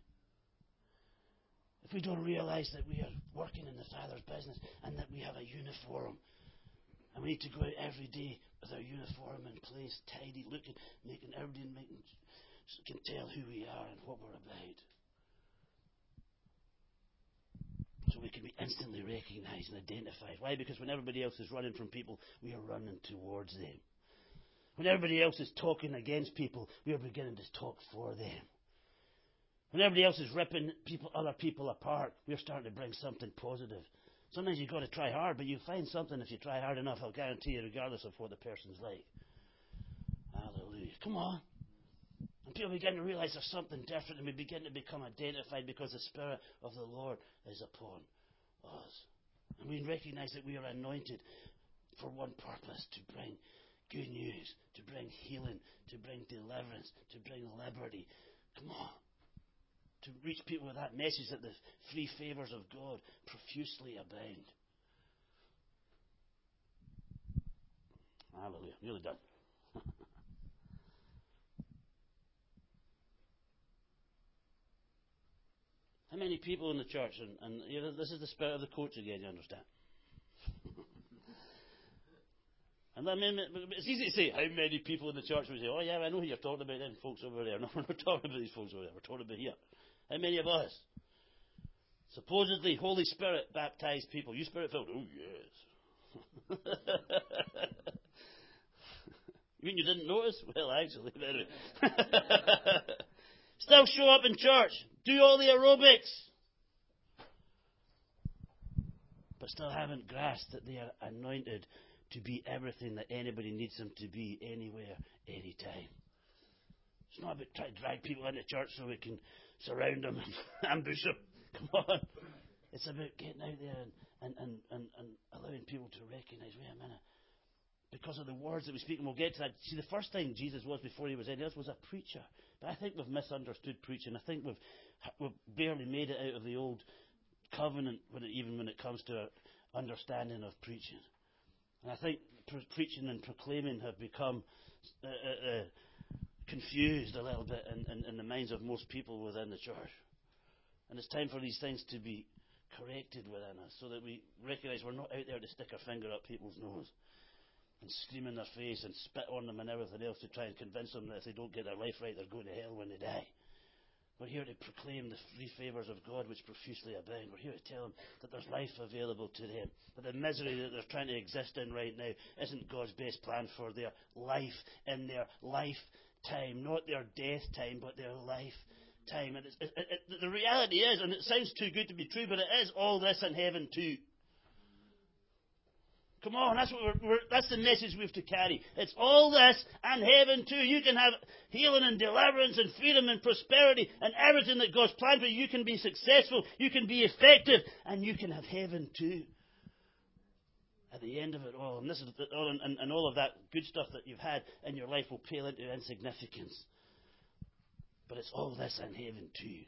If we don't realize that we are working in the Father's business and that we have a uniform, and we need to go out every day with our uniform in place, tidy, looking, making everybody can tell who we are and what we're about. So we can be instantly recognized and identified. Why? Because when everybody else is running from people, we are running towards them. When everybody else is talking against people, we are beginning to talk for them. When everybody else is ripping other people apart, we are starting to bring something positive. Sometimes you've got to try hard, but you'll find something if you try hard enough, I'll guarantee you, regardless of what the person's like. Hallelujah. Come on. And people begin to realize there's something different, and we begin to become identified because the Spirit of the Lord is upon us. And we recognize that we are anointed for one purpose, to bring good news, to bring healing, to bring deliverance, to bring liberty. Come on. To reach people with that message that the free favors of God profusely abound. Hallelujah. Nearly done. How many people in the church, and you know, this is the spirit of the coach again, you understand? And I mean, it's easy to say, how many people in the church would say, oh yeah, I know who you're talking about, them folks over there. No, we're not talking about these folks over there, we're talking about here. How many of us? Supposedly Holy Spirit baptized people. You Spirit filled? Oh yes. You mean you didn't notice? Well, actually, anyway. Still show up in church. Do all the aerobics. But still haven't grasped that they are anointed to be everything that anybody needs them to be, anywhere, anytime. It's not about trying to drag people into church so we can surround them and ambush them. Come on. It's about getting out there and allowing people to recognize, wait a minute, because of the words that we speak, and we'll get to that. See, the first thing Jesus was before he was anything else was a preacher. But I think we've misunderstood preaching. I think we've barely made it out of the old covenant, even when it comes to our understanding of preaching. And I think preaching and proclaiming have become confused a little bit in the minds of most people within the church. And it's time for these things to be corrected within us so that we recognize we're not out there to stick our finger up people's nose and scream in their face and spit on them and everything else to try and convince them that if they don't get their life right, they're going to hell when they die. We're here to proclaim the free favours of God which profusely abound. We're here to tell them that there's life available to them, that the misery that they're trying to exist in right now isn't God's best plan for their life in their lifetime, not their death time, but their lifetime. And the reality is, and it sounds too good to be true, but it is all this in heaven too. Come on, that's the message we have to carry. It's all this and heaven too. You can have healing and deliverance and freedom and prosperity and everything that God's planned for you. You can be successful, you can be effective, and you can have heaven too. At the end of it all, and this is and all of that good stuff that you've had in your life will pale into insignificance. But it's all this and heaven too.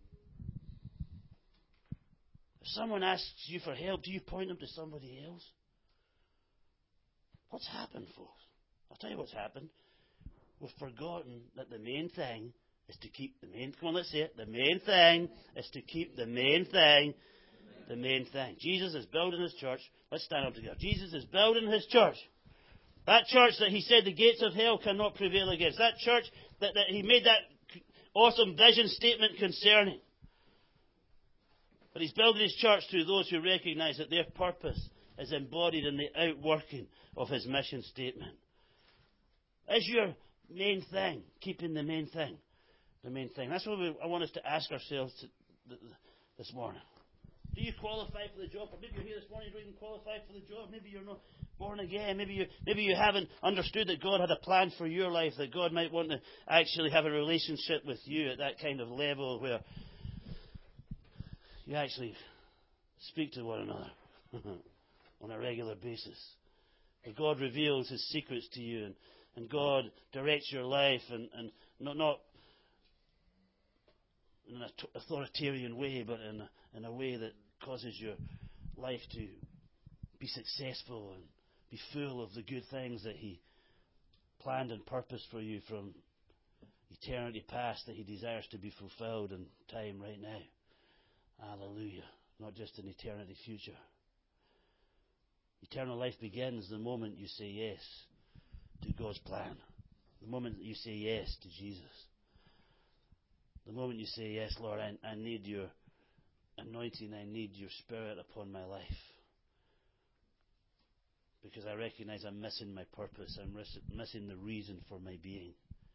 If someone asks you for help, do you point them to somebody else? What's happened, folks? I'll tell you what's happened. We've forgotten that the main thing is to keep the main... Come on, let's say it. The main thing is to keep the main thing the main thing. Jesus is building His church. Let's stand up together. Jesus is building His church. That church that He said the gates of hell cannot prevail against. That church that He made that awesome vision statement concerning. But He's building His church through those who recognize that their purpose is embodied in the outworking of His mission statement. Is your main thing keeping the main thing? The main thing. That's what I want us to ask ourselves this morning. Do you qualify for the job? Or maybe you're here this morning, you don't even qualify for the job. Maybe you're not born again. Maybe you haven't understood that God had a plan for your life, that God might want to actually have a relationship with you at that kind of level where you actually speak to one another on a regular basis. That God reveals His secrets to you and God directs your life and not in an authoritarian way, but in a way that causes your life to be successful and be full of the good things that He planned and purposed for you from eternity past, that He desires to be fulfilled in time right now. Hallelujah. Not just in eternity future. Eternal life begins the moment you say yes to God's plan. The moment that you say yes to Jesus. The moment you say, yes, Lord, I need your anointing, I need your Spirit upon my life. Because I recognize I'm missing my purpose, I'm missing the reason for my being.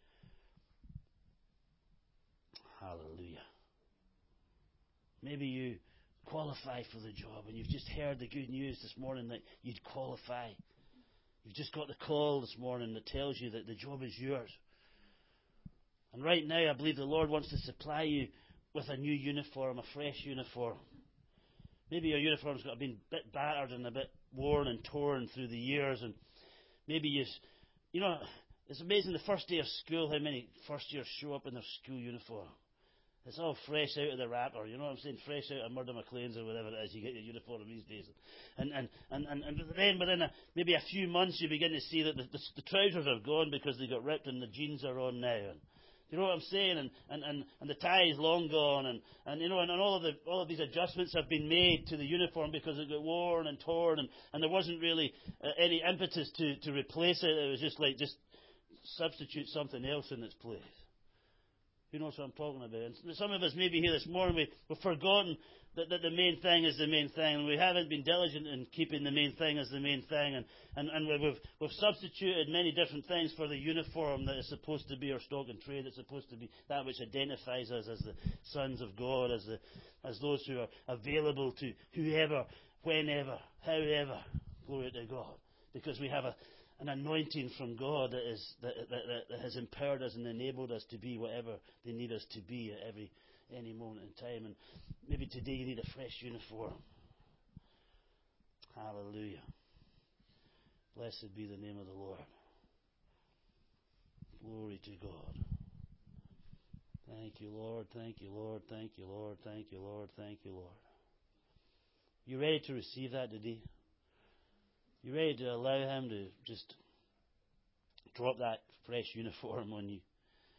Hallelujah. Maybe you qualify for the job and you've just heard the good news this morning that you'd qualify. You've just got the call this morning that tells you that the job is yours. And right now, I believe the Lord wants to supply you with a new uniform, a fresh uniform. Maybe your uniform's been a bit battered and a bit worn and torn through the years. And maybe it's amazing the first day of school, how many first years show up in their school uniform. It's all fresh out of the wrapper, you know what I'm saying? Fresh out of Murder McLean's or whatever it is you get your uniform these days. And then within maybe a few months you begin to see that the trousers are gone because they got ripped and the jeans are on now. And, you know what I'm saying? And the tie is long gone, and all of these adjustments have been made to the uniform because it got worn and torn, and there wasn't really any impetus to replace it. It was just substitute something else in its place. Who knows what I'm talking about? And some of us maybe here this morning we've forgotten that the main thing is the main thing, and we haven't been diligent in keeping the main thing as the main thing, and we've substituted many different things for the uniform that is supposed to be our stock and trade. It's supposed to be that which identifies us as the sons of God, as those who are available to whoever, whenever, however. Glory to God, because we have an anointing from God that has empowered us and enabled us to be whatever they need us to be at any moment in time. And maybe today you need a fresh uniform. Hallelujah. Blessed be the name of the Lord. Glory to God. Thank you, Lord. Thank you, Lord. Thank you, Lord. Thank you, Lord. Thank you, Lord. You ready to receive that today? You ready to allow Him to just drop that fresh uniform on you?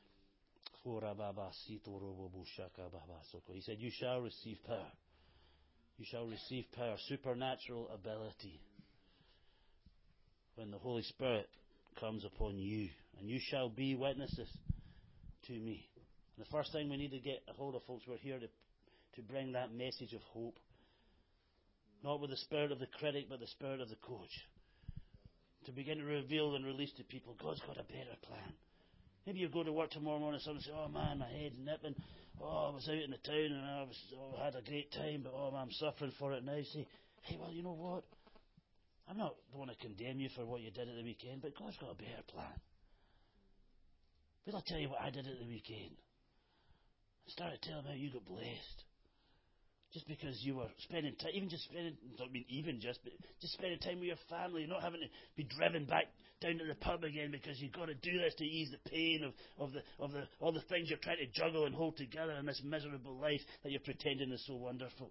He said, you shall receive power. You shall receive power, supernatural ability, when the Holy Spirit comes upon you. And you shall be witnesses to me. And the first thing we need to get a hold of, folks, we're here to bring that message of hope. Not with the spirit of the critic, but the spirit of the coach. To begin to reveal and release to people, God's got a better plan. Maybe you go to work tomorrow morning and someone says, oh man, my head's nipping. Oh, I was out in the town and I had a great time, but oh man, I'm suffering for it now. You say, hey, well, you know what? I don't want to condemn you for what you did at the weekend, but God's got a better plan. But I'll tell you what I did at the weekend. I started telling how you got blessed. Just because you were spending time, just spending time with your family, not having to be driven back down to the pub again because you've got to do this to ease the pain of all the things you're trying to juggle and hold together in this miserable life that you're pretending is so wonderful.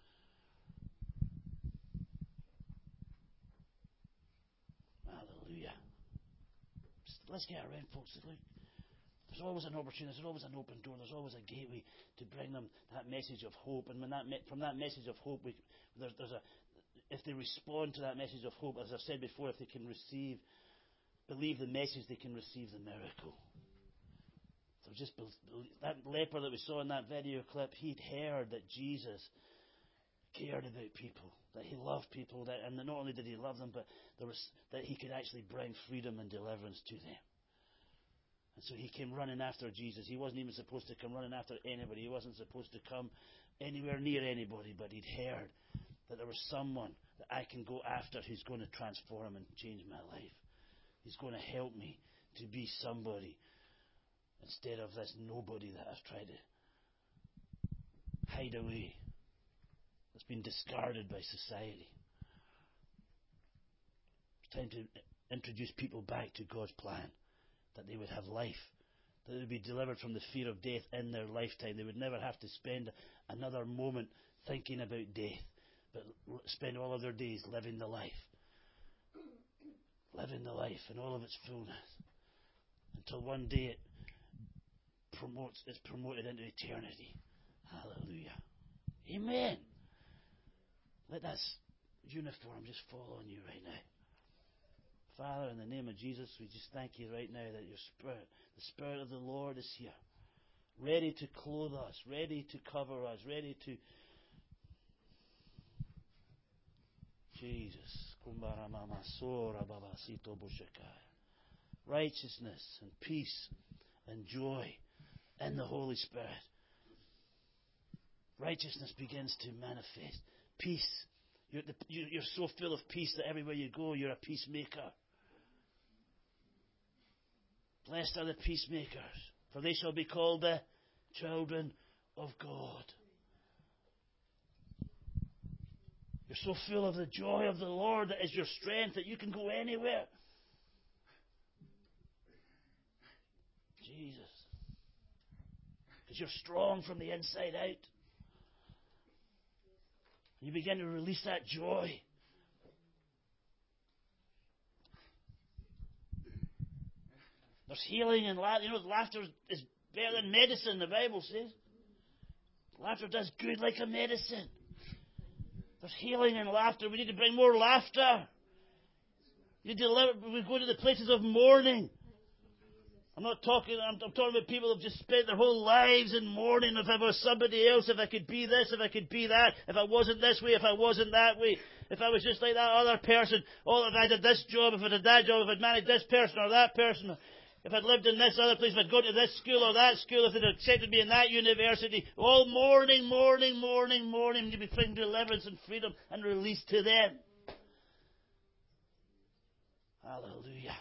Hallelujah. Let's get around, folks. Look. There's always an opportunity, there's always an open door, there's always a gateway to bring them that message of hope. And from that message of hope, if they respond to that message of hope, as I've said before, if they can believe the message, they can receive the miracle. So just that leper that we saw in that video clip, he'd heard that Jesus cared about people, that he loved people, and not only did he love them, but that he could actually bring freedom and deliverance to them. And so he came running after Jesus. He wasn't even supposed to come running after anybody. He wasn't supposed to come anywhere near anybody, but he'd heard that there was someone that I can go after who's going to transform and change my life. He's going to help me to be somebody instead of this nobody that I've tried to hide away, that's been discarded by society. It's time to introduce people back to God's plan, that they would have life, that they would be delivered from the fear of death in their lifetime. They would never have to spend another moment thinking about death, but spend all of their days living the life in all of its fullness, until one day it's promoted into eternity. Hallelujah. Amen. Let that uniform just fall on you right now. Father, in the name of Jesus, we just thank you right now that your Spirit, the Spirit of the Lord is here, ready to clothe us, ready to cover us, ready to... Jesus. Righteousness and peace and joy in the Holy Spirit. Righteousness begins to manifest. Peace. You're so full of peace that everywhere you go, you're a peacemaker. Blessed are the peacemakers, for they shall be called the children of God. You're so full of the joy of the Lord that is your strength that you can go anywhere. Jesus. Because you're strong from the inside out. You begin to release that joy. There's healing and laughter. Laughter is better than medicine, the Bible says. Laughter does good like a medicine. There's healing and laughter. We need to bring more laughter. We go to the places of mourning. I'm talking about people who have just spent their whole lives in mourning. If I was somebody else, if I could be this, if I could be that, if I wasn't this way, if I wasn't that way, if I was just like that other person, if I did this job, if I did that job, if I'd managed this person or that person, if I'd lived in this other place, if I'd gone to this school or that school, if they'd accepted me in that university, all mourning, mourning, mourning, mourning, to be bringing deliverance and freedom and release to them. Hallelujah.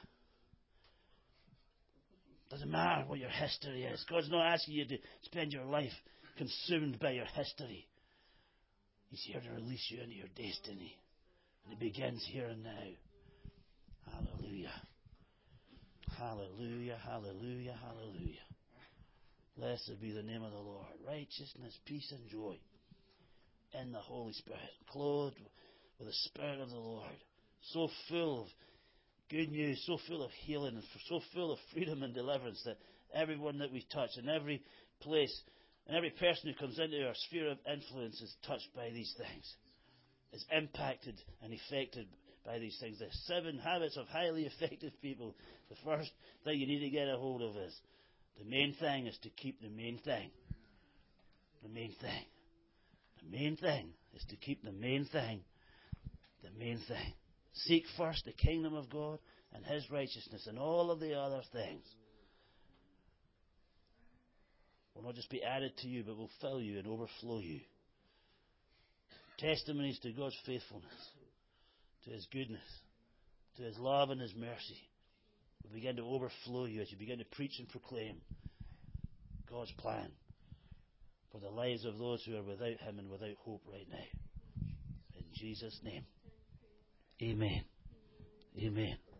Doesn't matter what your history is. God's not asking you to spend your life consumed by your history. He's here to release you into your destiny. And it begins here and now. Hallelujah. Hallelujah, hallelujah, hallelujah. Blessed be the name of the Lord. Righteousness, peace, and joy in the Holy Spirit. Clothed with the Spirit of the Lord. So full of good news, so full of healing, and so full of freedom and deliverance that everyone that we touch, in every place, and every person who comes into our sphere of influence is touched by these things, is impacted and affected by these things. The 7 habits of highly effective people. The first thing you need to get a hold of is, the main thing is to keep the main thing. The main thing. The main thing is to keep the main thing. The main thing. Seek first the kingdom of God and His righteousness, and all of the other things will not just be added to you, but will fill you and overflow you. Testimonies to God's faithfulness. to His goodness, to His love and His mercy will begin to overflow you as you begin to preach and proclaim God's plan for the lives of those who are without Him and without hope right now. In Jesus' name. Amen. Amen.